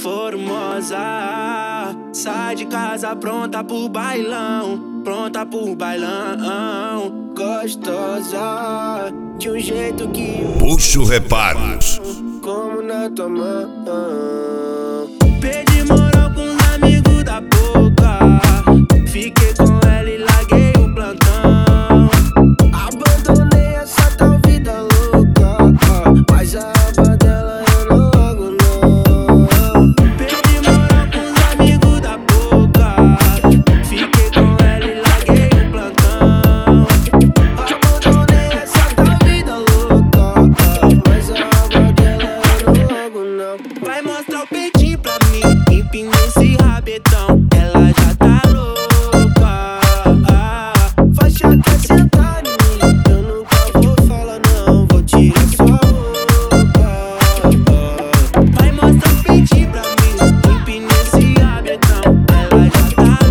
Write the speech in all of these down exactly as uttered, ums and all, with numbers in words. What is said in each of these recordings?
Formosa, sai de casa pronta pro bailão, pronta pro bailão. Gostosa, de um jeito que Puxo Reparos, como na tua mão. Perdi moral com os amigos da boca, fiquei com ela e larguei o plantão. Abandonei essa tal vida louca, mas a aba dela eu não largo não. Perdi moral com os amigos da boca, fiquei com ela e larguei o plantão. Abandonei essa tal vida louca, mas a aba dela eu não largo não. Vai mostrar o peitinho pra mim, empina esse rabetão, ela já tá louca. Faixa quer sentar em mim, eu nunca vou falar não, vou tirar sua roupa. Vai mostrar o peitinho pra mim, empina esse rabetão, ela já tá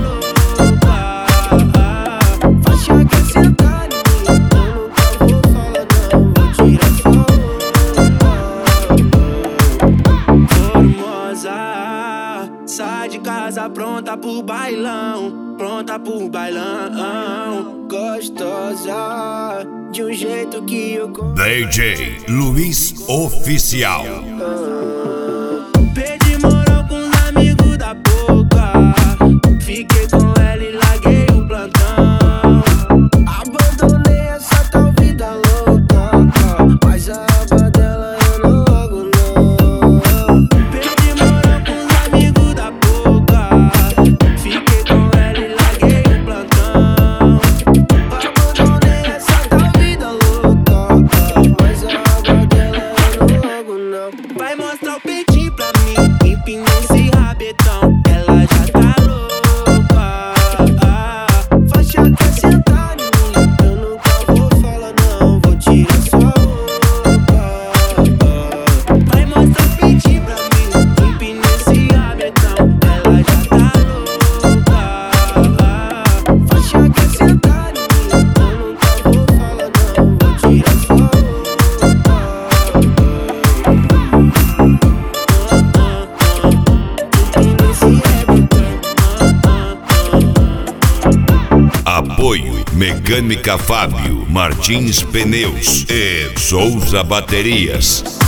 louca. Faixa quer sentar em mim, eu nunca vou falar não, vou tirar sua roupa. Formosa, sai de casa pronta pro bailão, pronta pro bailão. Gostosa, de um jeito que eu gosto. D J Luiz Oficial. Perdi moral com os amigos da boca, fiquei com ela e larguei o plantão. Abandonei essa tal vida louca, mas a aba dela eu não largo não. Perdi moral com os amigos da boca, fiquei com ela e larguei o plantão. Abandonei essa tal vida louca, mas a aba dela eu não largo não. Vai mostrar o peitinho pra mim, empina esse rabetão, ela já tá louca. Faixa quer sentar em mim, eu nunca vou falar não, vou tirar sua roupa. Vai mostrar o peitinho pra mim, empina esse rabetão, ela já tá louca. Faixa quer sentar em mim, eu nunca vou falar não, vou tirar sua roupa. Apoio Mecânica Fábio Martins Pneus e Souza Baterias.